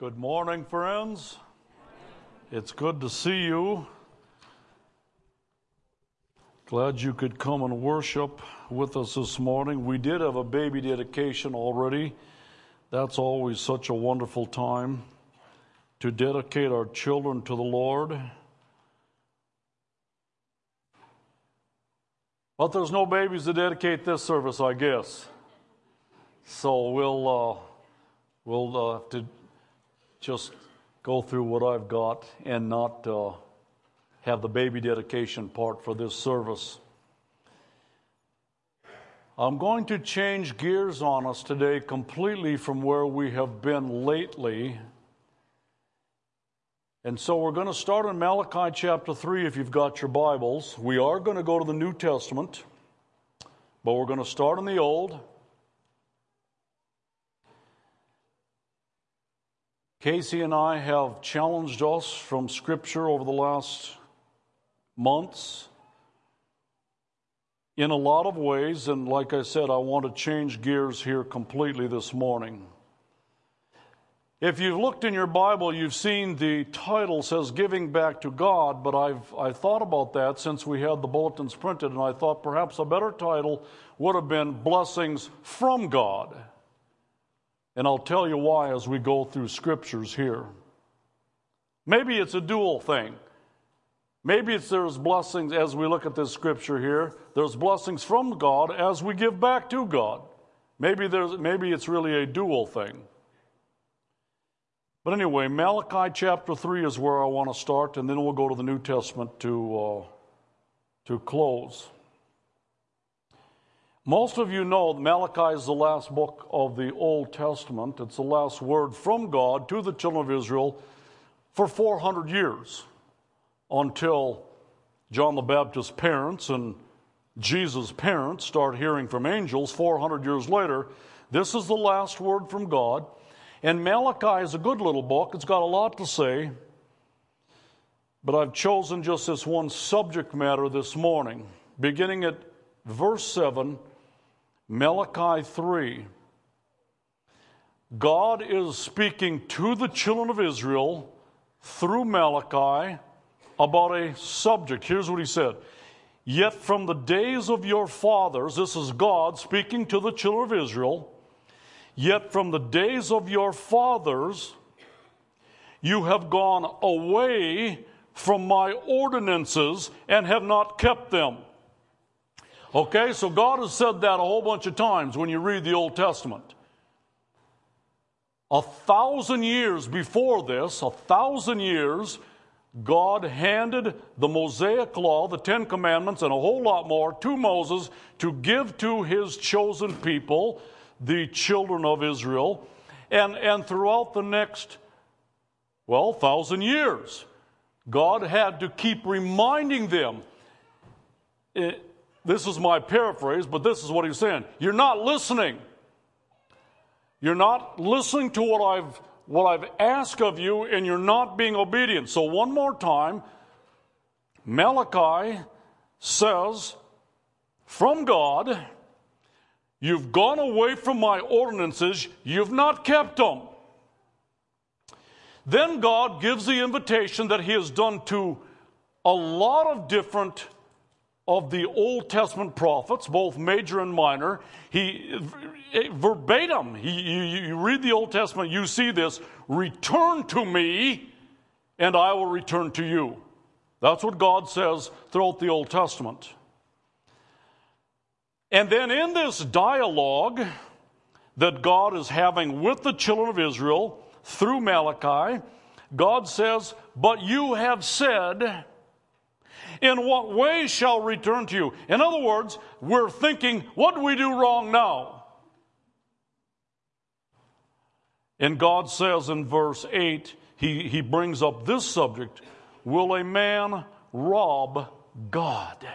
Good morning, friends. It's good to see you. Glad you could come and worship with us this morning. We did have a baby dedication already. That's always such a wonderful time to dedicate our children to the Lord. But there's no babies to dedicate this service, I guess. So we'll have to just go through what I've got and not have the baby dedication part for this service. I'm going to change gears on us today completely from where we have been lately. And so we're going to start in Malachi chapter 3 if you've got your Bibles. We are going to go to the New Testament, but we're going to start in the Old. Casey and I have challenged us from Scripture over the last months in a lot of ways, and like I said, I want to change gears here completely this morning. If you've looked in your Bible, you've seen the title says Giving Back to God, but I thought about that since we had the bulletins printed, and I thought perhaps a better title would have been Blessings from God. And I'll tell you why as we go through scriptures here. Maybe it's a dual thing. Maybe there's blessings as we look at this scripture here. There's blessings from God as we give back to God. Maybe it's really a dual thing. But anyway, Malachi chapter 3 is where I want to start, and then we'll go to the New Testament to close. Most of you know Malachi is the last book of the Old Testament. It's the last word from God to the children of Israel for 400 years until John the Baptist's parents and Jesus' parents start hearing from angels 400 years later. This is the last word from God. And Malachi is a good little book. It's got a lot to say. But I've chosen just this one subject matter this morning, beginning at verse 7, Malachi 3. God is speaking to the children of Israel through Malachi about a subject. Here's what he said. Yet from the days of your fathers, this is God speaking to the children of Israel, yet from the days of your fathers, you have gone away from my ordinances and have not kept them. Okay, so God has said that a whole bunch of times when you read the Old Testament. 1,000 years before this, 1,000 years, God handed the Mosaic Law, the Ten Commandments, and a whole lot more to Moses to give to his chosen people, the children of Israel. And throughout the next, 1,000 years, God had to keep reminding them. This is my paraphrase, but this is what he's saying. You're not listening. You're not listening to what I've asked of you, and you're not being obedient. So one more time, Malachi says, from God, you've gone away from my ordinances, you've not kept them. Then God gives the invitation that he has done to a lot of different of the Old Testament prophets, both major and minor. He verbatim, you read the Old Testament, you see this, return to me and I will return to you. That's what God says throughout the Old Testament. And then in this dialogue that God is having with the children of Israel through Malachi, God says, but you have said, in what way shall return to you? In other words, we're thinking, what do we do wrong now? And God says in verse 8, he brings up this subject, will a man rob God?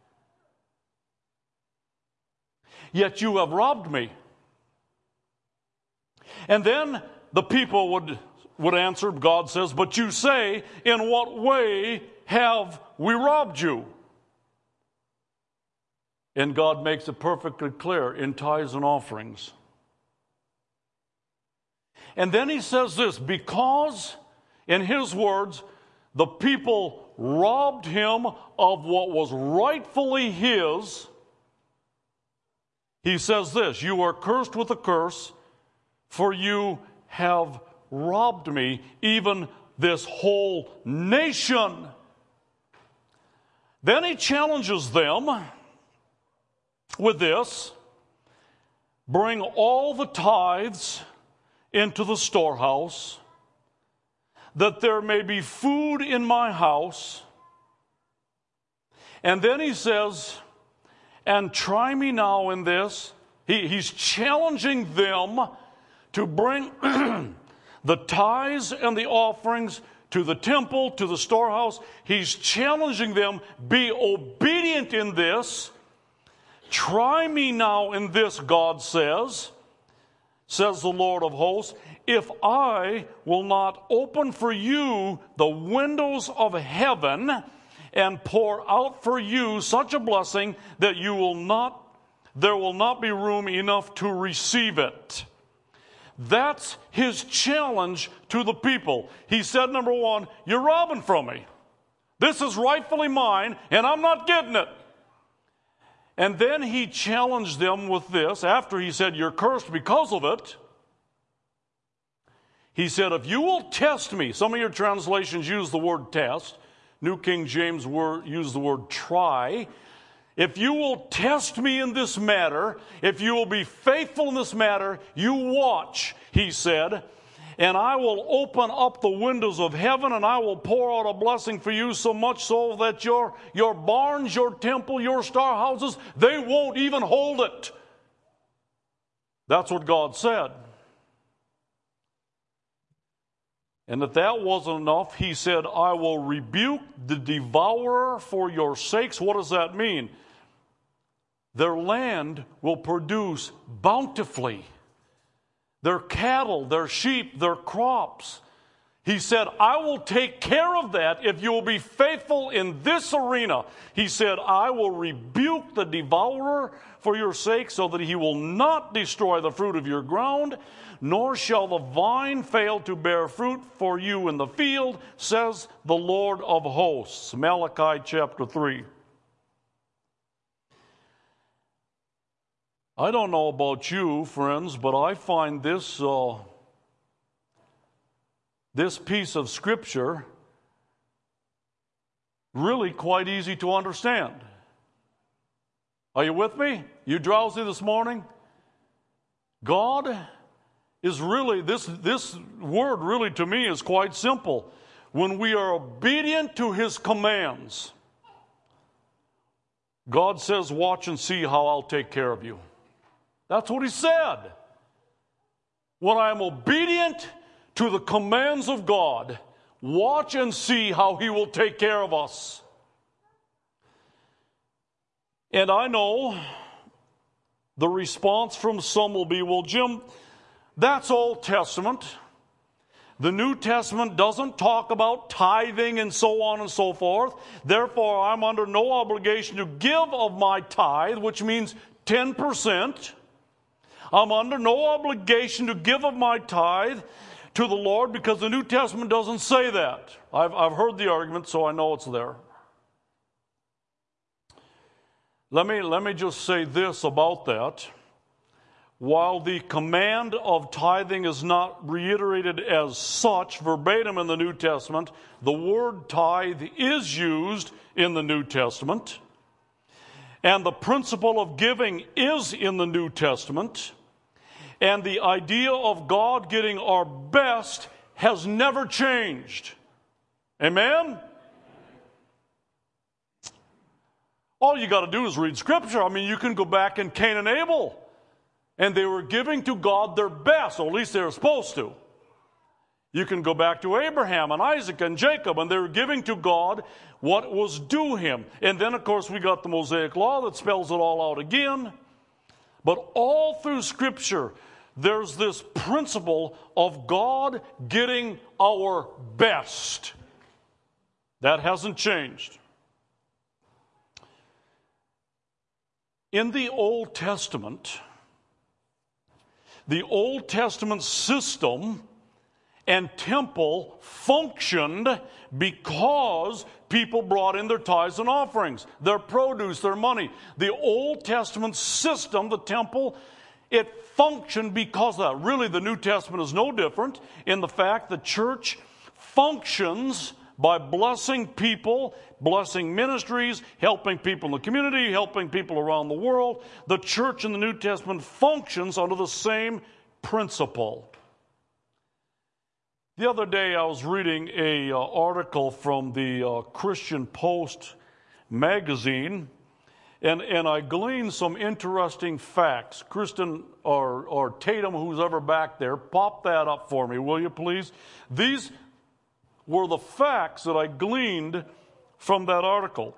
Yet you have robbed me. And then the people would answer, God says, but you say, in what way have we robbed you? And God makes it perfectly clear in tithes and offerings. And then he says this, because, in his words, the people robbed him of what was rightfully his, he says this, you are cursed with a curse, for you have robbed me, even this whole nation. Then he challenges them with this, bring all the tithes into the storehouse, that there may be food in my house. And then he says, and try me now in this. He's challenging them to bring the tithes and the offerings to the temple, to the storehouse. He's challenging them, be obedient in this. Try me now in this, God says the Lord of hosts, if I will not open for you the windows of heaven and pour out for you such a blessing that there will not be room enough to receive it. That's his challenge to the people. He said, number one, you're robbing from me. This is rightfully mine, and I'm not getting it. And then he challenged them with this, after he said, you're cursed because of it. He said, if you will test me, some of your translations use the word test. New King James use the word try. If you will test me in this matter, if you will be faithful in this matter, you watch, he said, and I will open up the windows of heaven and I will pour out a blessing for you, so much so that your barns, your temple, your storehouses, they won't even hold it. That's what God said. And if that wasn't enough, he said, I will rebuke the devourer for your sakes. What does that mean? Their land will produce bountifully. Their cattle, their sheep, their crops. He said, I will take care of that if you will be faithful in this arena. He said, I will rebuke the devourer for your sake, so that he will not destroy the fruit of your ground, nor shall the vine fail to bear fruit for you in the field, says the Lord of hosts. Malachi chapter 3. I don't know about you, friends, but I find this piece of Scripture really quite easy to understand. Are you with me? You drowsy this morning? God is really, this word really to me is quite simple. When we are obedient to His commands, God says, watch and see how I'll take care of you. That's what He said. When I am obedient to the commands of God, watch and see how He will take care of us. And I know the response from some will be, well, Jim, that's Old Testament. The New Testament doesn't talk about tithing and so on and so forth. Therefore, I'm under no obligation to give of my tithe, which means 10%. I'm under no obligation to give of my tithe to the Lord because the New Testament doesn't say that. I've heard the argument, so I know it's there. Let me just say this about that. While the command of tithing is not reiterated as such verbatim in the New Testament, the word tithe is used in the New Testament. And the principle of giving is in the New Testament. And the idea of God getting our best has never changed. Amen? All you got to do is read Scripture. I mean, you can go back in Cain and Abel. And they were giving to God their best, or at least they were supposed to. You can go back to Abraham and Isaac and Jacob, and they were giving to God what was due him. And then, of course, we got the Mosaic Law that spells it all out again. But all through Scripture, there's this principle of God getting our best. That hasn't changed. In the Old Testament, the Old Testament system and temple functioned because people brought in their tithes and offerings, their produce, their money. The Old Testament system, the temple, it functioned because of that. Really, the New Testament is no different in the fact the church functions by blessing people, blessing ministries, helping people in the community, helping people around the world. The church in the New Testament functions under the same principle. The other day I was reading an article from the Christian Post magazine, and I gleaned some interesting facts. Kristen or Tatum, who's ever back there, pop that up for me, will you please? These were the facts that I gleaned from that article.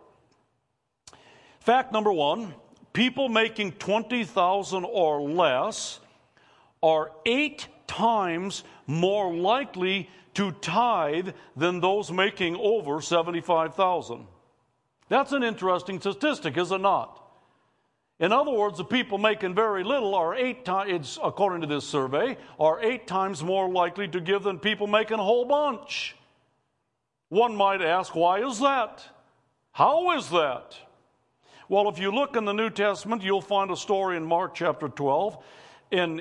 Fact number one, people making $20,000 or less are 8 times more likely to tithe than those making over $75,000. That's an interesting statistic, is it not? In other words, the people making very little are 8 times, according to this survey, are 8 times more likely to give than people making a whole bunch. One might ask, why is that? How is that? Well, if you look in the New Testament, you'll find a story in Mark chapter 12, in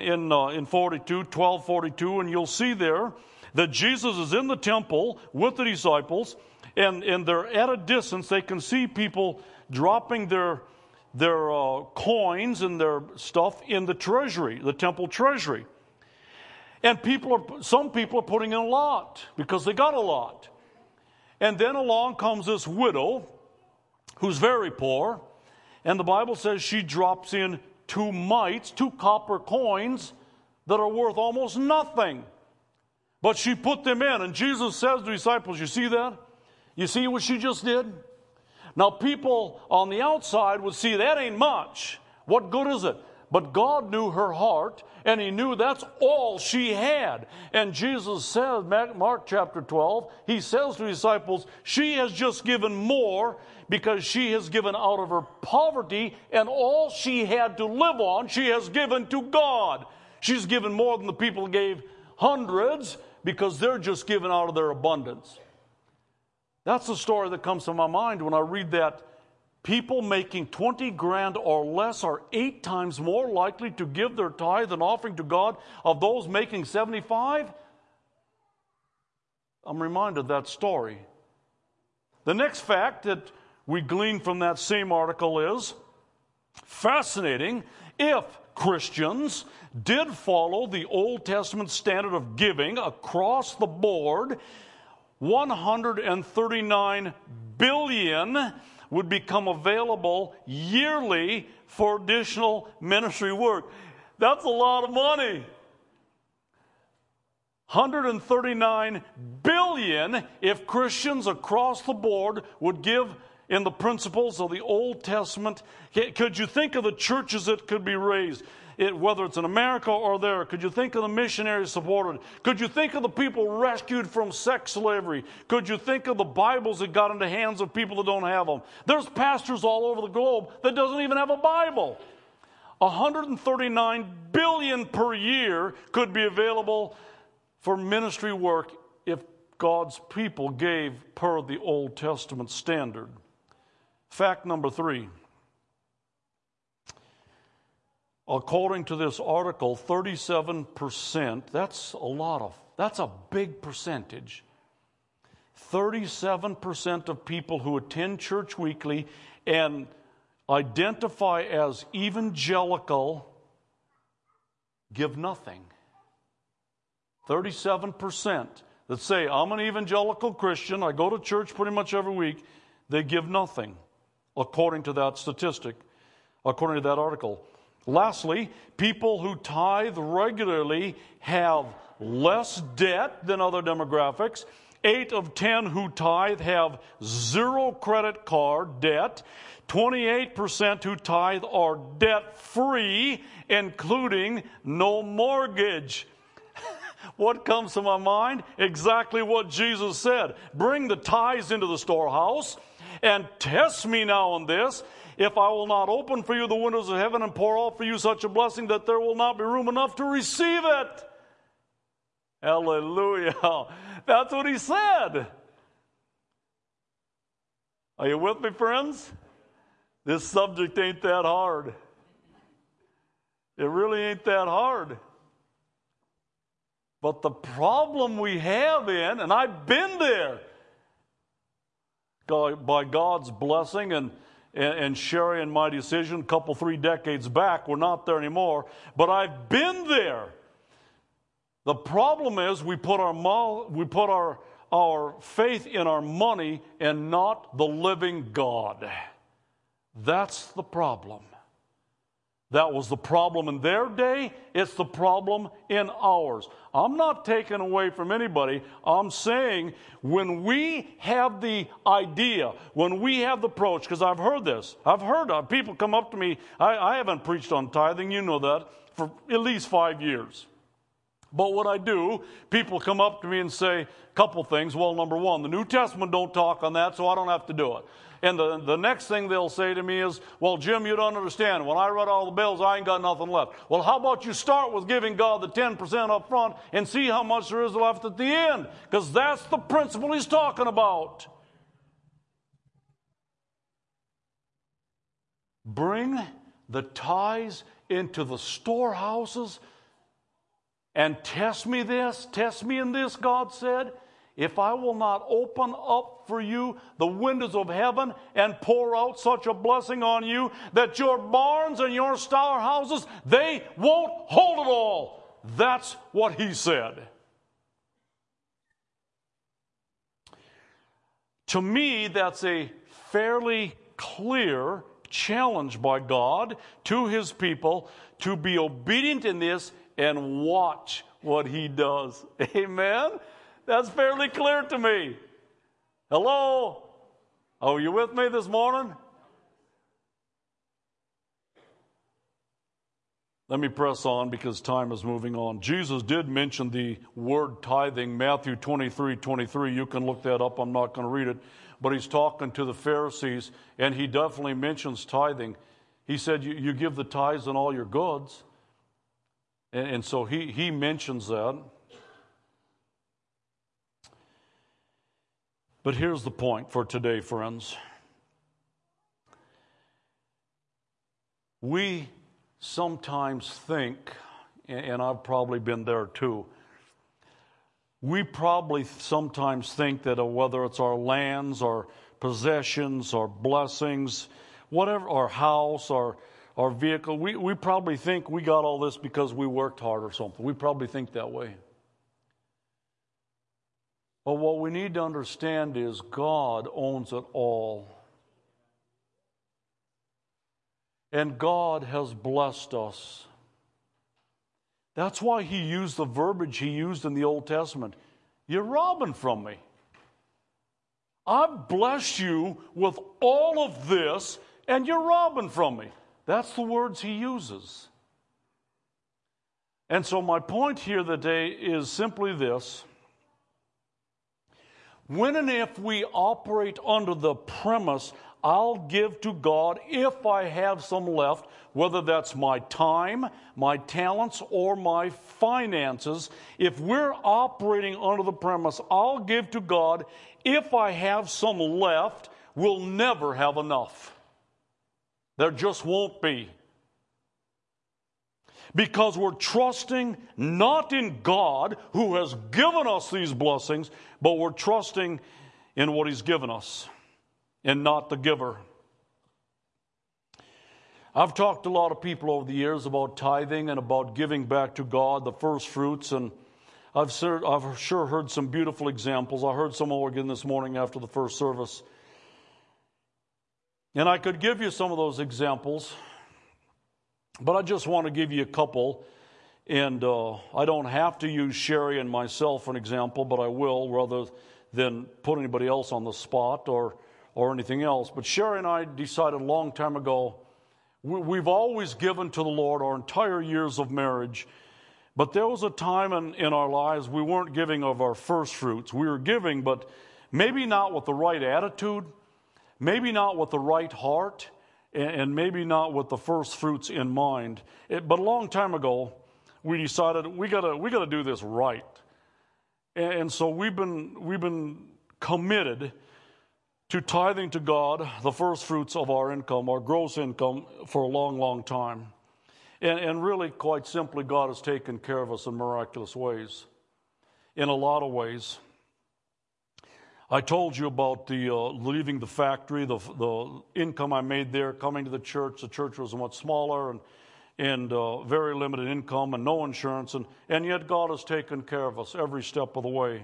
12:42, and you'll see there that Jesus is in the temple with the disciples, and they're at a distance. They can see people dropping their coins and their stuff in the treasury, the temple treasury. And some people are putting in a lot because they got a lot. And then along comes this widow who's very poor, and the Bible says she drops in 2 mites, 2 copper coins that are worth almost nothing. But she put them in, and Jesus says to the disciples, you see that? You see what she just did? Now people on the outside would see that ain't much. What good is it? But God knew her heart, and He knew that's all she had. And Jesus says, Mark chapter 12, He says to His disciples, she has just given more because she has given out of her poverty, and all she had to live on, she has given to God. She's given more than the people gave hundreds because they're just giving out of their abundance. That's the story that comes to my mind when I read that. People making 20 grand or less are 8 times more likely to give their tithe and offering to God of those making 75. I'm reminded of that story. The next fact that we glean from that same article is fascinating. If Christians did follow the Old Testament standard of giving across the board, 139 billion would become available yearly for additional ministry work. That's a lot of money. 139 billion if Christians across the board would give in the principles of the Old Testament. Could you think of the churches that could be raised, whether it's in America or there? Could you think of the missionaries supported? Could you think of the people rescued from sex slavery? Could you think of the Bibles that got into hands of people that don't have them? There's pastors all over the globe that doesn't even have a Bible. 139 billion per year could be available for ministry work if God's people gave per the Old Testament standard. Fact number 3. According to this article, 37%, that's a big percentage. 37% of people who attend church weekly and identify as evangelical give nothing. 37% that say, I'm an evangelical Christian, I go to church pretty much every week, they give nothing, according to that statistic, according to that article. Lastly, people who tithe regularly have less debt than other demographics. 8 of 10 who tithe have 0 credit card debt. 28% who tithe are debt-free, including no mortgage. What comes to my mind? Exactly what Jesus said. Bring the tithes into the storehouse and test me now on this. if I will not open for you the windows of heaven and pour out for you such a blessing that there will not be room enough to receive it. Hallelujah. That's what he said. Are you with me, friends? This subject ain't that hard. It really ain't that hard. But the problem we have and I've been there, by God's blessing and sharing my decision a 3 decades back, we're not there anymore, but I've been there. The problem is we put our faith in our money and not the living God. That's the problem. That was the problem in their day. It's the problem in ours. I'm not taking away from anybody. I'm saying when we have the idea, when we have the approach, because I've heard this. I've heard people come up to me. I haven't preached on tithing, you know that, for at least 5 years. But what I do, people come up to me and say a couple things. Well, number one, the New Testament don't talk on that, so I don't have to do it. And the next thing they'll say to me is, well, Jim, you don't understand. When I read all the bills, I ain't got nothing left. Well, how about you start with giving God the 10% up front and see how much there is left at the end? Because that's the principle he's talking about. Bring the tithes into the storehouses and test me in this, God said. If I will not open up for you the windows of heaven and pour out such a blessing on you that your barns and your storehouses, they won't hold it all. That's what he said. To me, that's a fairly clear challenge by God to his people to be obedient in this and watch what he does. Amen? That's fairly clear to me. Hello? Are you with me this morning? Let me press on because time is moving on. Jesus did mention the word tithing, Matthew 23:23. You can look that up. I'm not going to read it. But he's talking to the Pharisees, and he definitely mentions tithing. He said, you give the tithes on all your goods. And so he mentions that. But here's the point for today, friends. We sometimes think, and I've probably been there too, we probably sometimes think that whether it's our lands, our possessions, our blessings, whatever, our house, our vehicle, we probably think we got all this because we worked hard or something. We probably think that way. But what we need to understand is God owns it all. And God has blessed us. That's why he used the verbiage he used in the Old Testament. You're robbing from me. I've blessed you with all of this, and you're robbing from me. That's the words he uses. And so my point here today is simply this. When and if we operate under the premise, I'll give to God if I have some left, whether that's my time, my talents, or my finances, if we're operating under the premise, I'll give to God if I have some left, we'll never have enough. There just won't be. Because we're trusting not in God who has given us these blessings, but we're trusting in what he's given us and not the giver. I've talked to a lot of people over the years about tithing and about giving back to God, the first fruits, and I've sure heard some beautiful examples. I heard some more again this morning after the first service. And I could give you some of those examples, but I just want to give you a couple. And I don't have to use Sherry and myself for an example, but I will rather than put anybody else on the spot or anything else. But Sherry and I decided a long time ago, we've always given to the Lord our entire years of marriage. But there was a time in our lives we weren't giving of our first fruits. We were giving, but maybe not with the right attitude, maybe not with the right heart. and maybe not with the first fruits in mind. But a long time ago, we decided we gotta do this right. And so we've been committed to tithing to God the first fruits of our income, our gross income, for a long, long time. And really, quite simply, God has taken care of us in miraculous ways, in a lot of ways. I told you about the leaving the factory, the income I made there, coming to the church. The church was much smaller and very limited income and no insurance, and yet God has taken care of us every step of the way.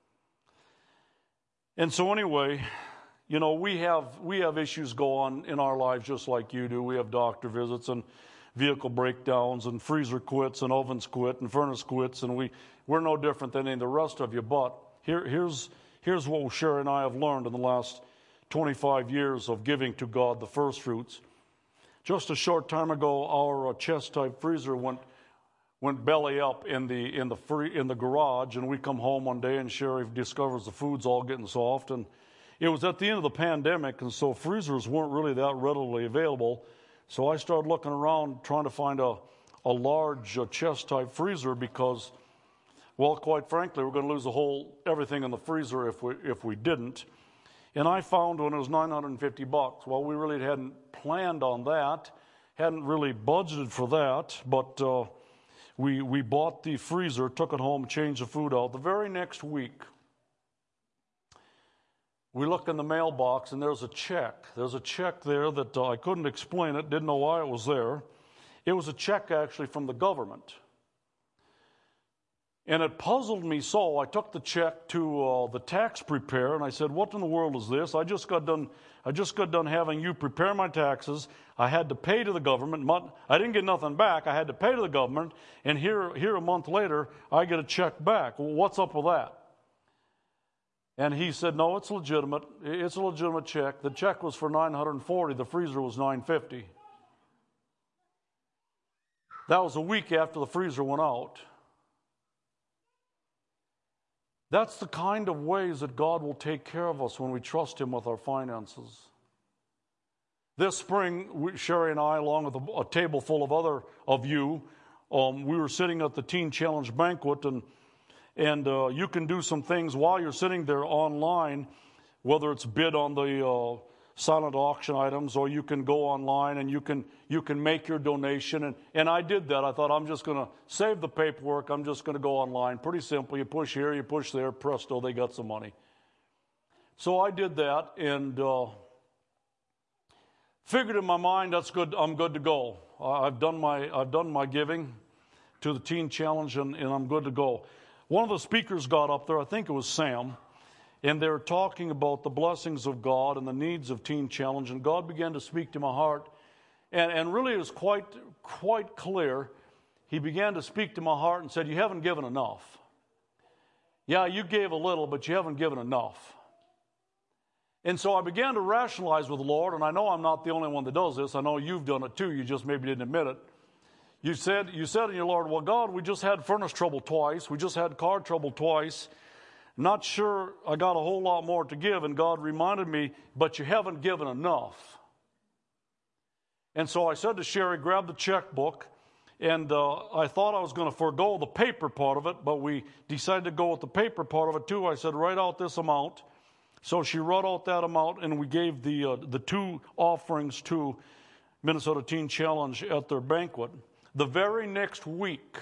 And so anyway, you know, we have issues go on in our lives just like you do. We have doctor visits and vehicle breakdowns and freezer quits and ovens quit and furnace quits, and we're no different than any of the rest of you. But here's what Sherry and I have learned in the last 25 years of giving to God the first fruits. Just a short time ago, our chest-type freezer went belly up in the garage, and we come home one day, and Sherry discovers the food's all getting soft. And it was at the end of the pandemic, and so freezers weren't really that readily available. So I started looking around trying to find a large chest-type freezer because, well, quite frankly, we're going to lose everything in the freezer if we didn't. And I found one, it was $950. Well, we really hadn't planned on that, hadn't really budgeted for that, but we bought the freezer, took it home, changed the food out. The very next week, we look in the mailbox, and there's a check. There's a check there that I couldn't explain it, didn't know why it was there. It was a check actually from the government. And it puzzled me so. I took the check to the tax preparer, and I said, "What in the world is this? I just got done having you prepare my taxes. I had to pay to the government. I didn't get nothing back. I had to pay to the government, and here a month later, I get a check back. Well, what's up with that?" And he said, "No, it's legitimate. It's a legitimate check. The check was for $940. The freezer was $950. That was a week after the freezer went out. That's the kind of ways that God will take care of us when we trust Him with our finances. This spring, Sherry and I, along with a table full of other of you, we were sitting at the Teen Challenge banquet, and you can do some things while you're sitting there online, whether it's bid on the silent auction items, or you can go online and you can make your donation. And I did that. I thought, I'm just going to save the paperwork. I'm just going to go online. Pretty simple. You push here, you push there, presto, they got some money. So I did that and figured in my mind, that's good. I'm good to go. I've done my giving to the Teen Challenge, and I'm good to go. One of the speakers got up there, I think it was Sam, and they were talking about the blessings of God and the needs of Teen Challenge, and God began to speak to my heart, and really it was quite clear. He began to speak to my heart and said, "You haven't given enough. Yeah, you gave a little, but you haven't given enough." And so I began to rationalize with the Lord, and I know I'm not the only one that does this. I know you've done it too. You just maybe didn't admit it. You said in your Lord, "Well, God, we just had furnace trouble twice. We just had car trouble twice. Not sure I got a whole lot more to give." And God reminded me, "But you haven't given enough." And so I said to Sherry, "Grab the checkbook." And I thought I was going to forego the paper part of it, but we decided to go with the paper part of it too. I said, "Write out this amount." So she wrote out that amount, and we gave the two offerings to Minnesota Teen Challenge at their banquet. The very next week,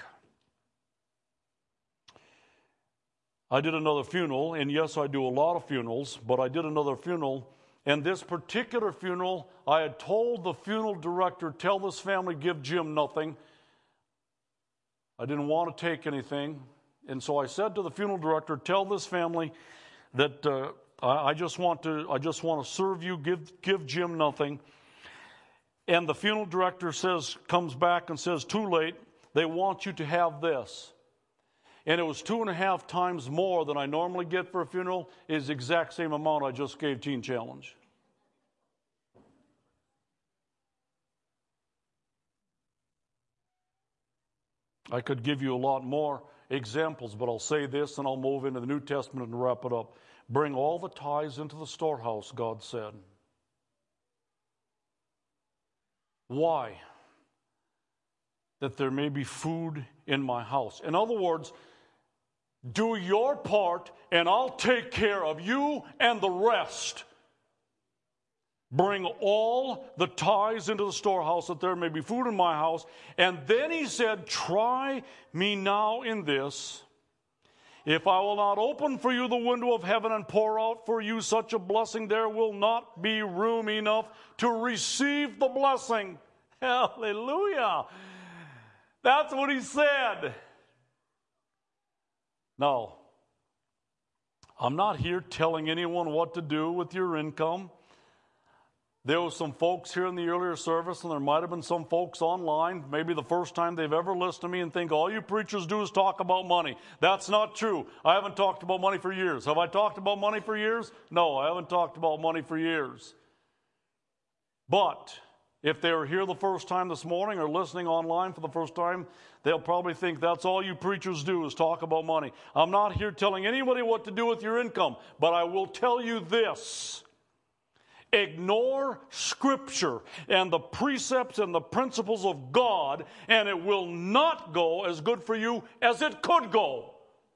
I did another funeral, and yes, I do a lot of funerals, but I did another funeral, and this particular funeral, I had told the funeral director, "Tell this family, give Jim nothing." I didn't want to take anything, and so I said to the funeral director, "Tell this family that I just want to serve you, give Jim nothing." And the funeral director comes back and says, "Too late, they want you to have this." And it was 2.5 times more than I normally get for a funeral. It is the exact same amount I just gave Teen Challenge. I could give you a lot more examples, but I'll say this and I'll move into the New Testament and wrap it up. Bring all the tithes into the storehouse, God said. Why? That there may be food in my house. In other words, do your part and I'll take care of you and the rest. Bring all the tithes into the storehouse that there may be food in my house. And then he said, try me now in this. If I will not open for you the window of heaven and pour out for you such a blessing, there will not be room enough to receive the blessing. Hallelujah. That's what he said. Now, I'm not here telling anyone what to do with your income. There were some folks here in the earlier service, and there might have been some folks online, maybe the first time they've ever listened to me, and think all you preachers do is talk about money. That's not true. I haven't talked about money for years. Have I talked about money for years? No, I haven't talked about money for years. But if they were here the first time this morning or listening online for the first time, they'll probably think that's all you preachers do is talk about money. I'm not here telling anybody what to do with your income, but I will tell you this. Ignore Scripture and the precepts and the principles of God, and it will not go as good for you as it could go.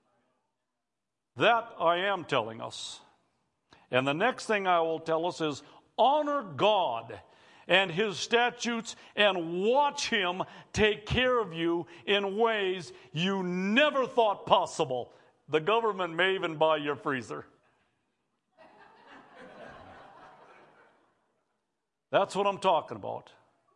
That I am telling us. And the next thing I will tell us is honor God and His statutes and watch Him take care of you in ways you never thought possible. The government may even buy your freezer. That's what I'm talking about.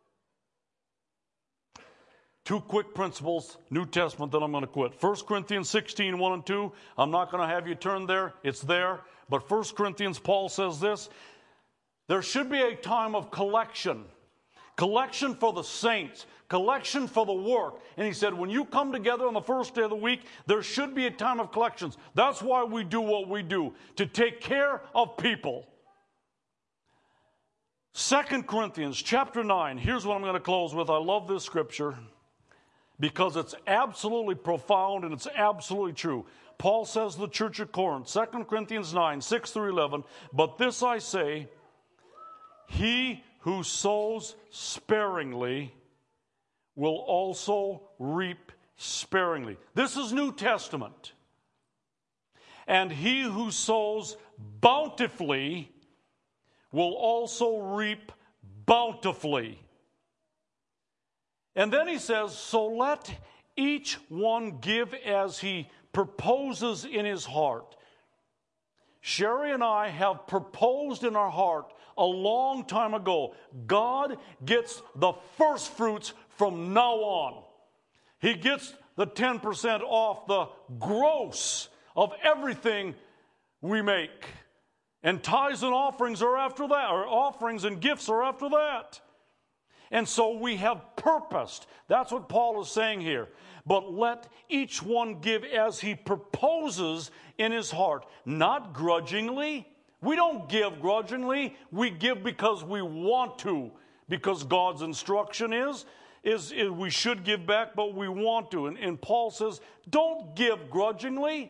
Two quick principles, New Testament, then I'm going to quit. 1 Corinthians 16, 1 and 2. I'm not going to have you turn there. It's there. But 1 Corinthians, Paul says this. There should be a time of collection. Collection for the saints. Collection for the work. And he said, when you come together on the first day of the week, there should be a time of collections. That's why we do what we do. To take care of people. 2 Corinthians chapter 9, here's what I'm going to close with. I love this scripture because it's absolutely profound and it's absolutely true. Paul says to the church at Corinth, 2 Corinthians 9, 6 through 11, but this I say, he who sows sparingly will also reap sparingly. This is New Testament. And he who sows bountifully will also reap bountifully. And then he says, so let each one give as he proposes in his heart. Sherry and I have proposed in our heart a long time ago. God gets the first fruits from now on. He gets the 10% off the gross of everything we make. And tithes and offerings are after that, or offerings and gifts are after that. And so we have purposed. That's what Paul is saying here. But let each one give as he proposes in his heart, not grudgingly. We don't give grudgingly. We give because we want to, because God's instruction is we should give back, but we want to. And Paul says, don't give grudgingly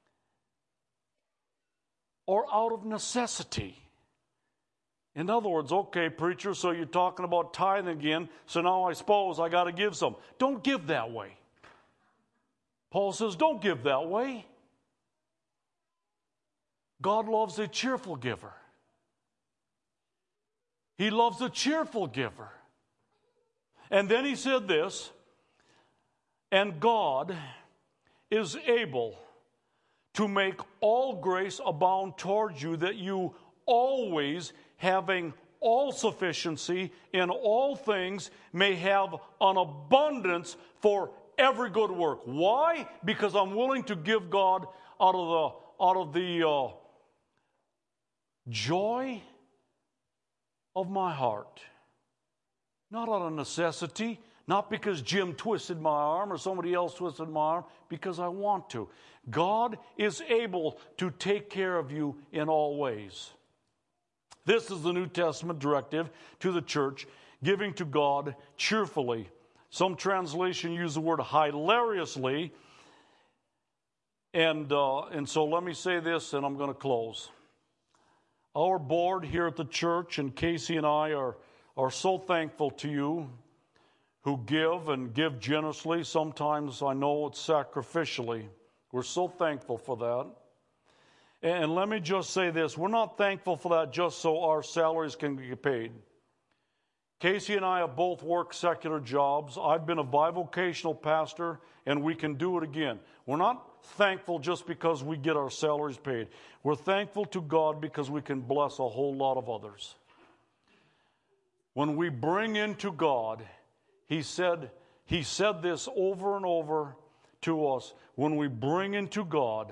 or out of necessity. In other words, okay, preacher, so you're talking about tithing again, so now I suppose I got to give some. Don't give that way. Paul says, don't give that way. God loves a cheerful giver. He loves a cheerful giver. And then he said this, and God is able to make all grace abound towards you, that you always, having all sufficiency in all things, may have an abundance for every good work. Why? Because I'm willing to give God out of the joy of my heart. Not out of necessity, not because Jim twisted my arm or somebody else twisted my arm, because I want to. God is able to take care of you in all ways. This is the New Testament directive to the church, giving to God cheerfully. Some translation use the word hilariously. And so let me say this, and I'm going to close. Our board here at the church, and Casey and I are are so thankful to you, who give and give generously. Sometimes I know it's sacrificially. We're so thankful for that. And let me just say this. We're not thankful for that just so our salaries can get paid. Casey and I have both worked secular jobs. I've been a bivocational pastor, and we can do it again. We're not thankful just because we get our salaries paid. We're thankful to God because we can bless a whole lot of others. When we bring into God, He said this over and over to us. When we bring into God,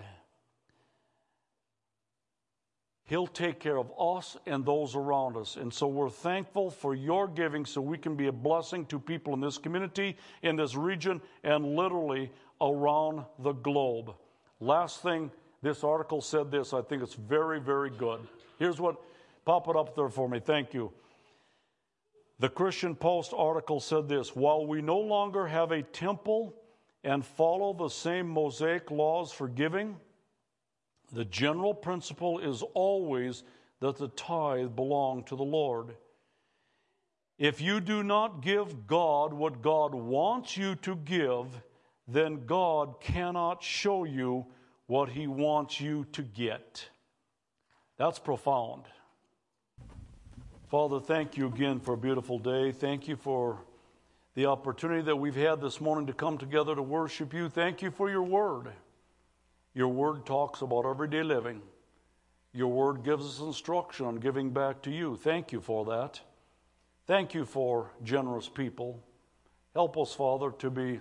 He'll take care of us and those around us. And so we're thankful for your giving so we can be a blessing to people in this community, in this region, and literally around the globe. Last thing, this article said this. I think it's very, very good. Here's what, pop it up there for me. Thank you. The Christian Post article said this: while we no longer have a temple and follow the same Mosaic laws for giving, the general principle is always that the tithe belong to the Lord. If you do not give God what God wants you to give, then God cannot show you what He wants you to get. That's profound. Father, thank you again for a beautiful day. Thank you for the opportunity that we've had this morning to come together to worship you. Thank you for your word. Your word talks about everyday living. Your word gives us instruction on giving back to you. Thank you for that. Thank you for generous people. Help us, Father, to be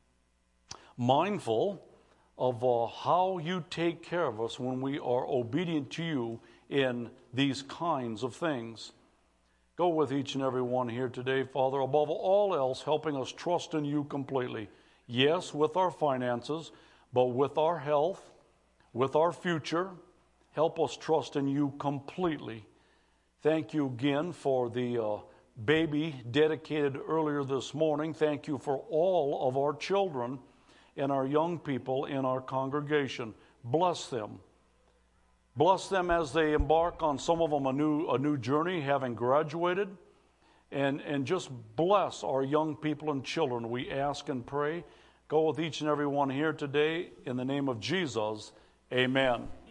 mindful of how you take care of us when we are obedient to you in these kinds of things. Go with each and every one here today, Father. Above all else, helping us trust in you completely. Yes, with our finances, but with our health, with our future, help us trust in you completely. Thank you again for the baby dedicated earlier this morning. Thank you for all of our children and our young people in our congregation. Bless them. Bless them as they embark on, some of them, a new journey, having graduated. And just bless our young people and children, we ask and pray. Go with each and every one here today. In the name of Jesus, amen.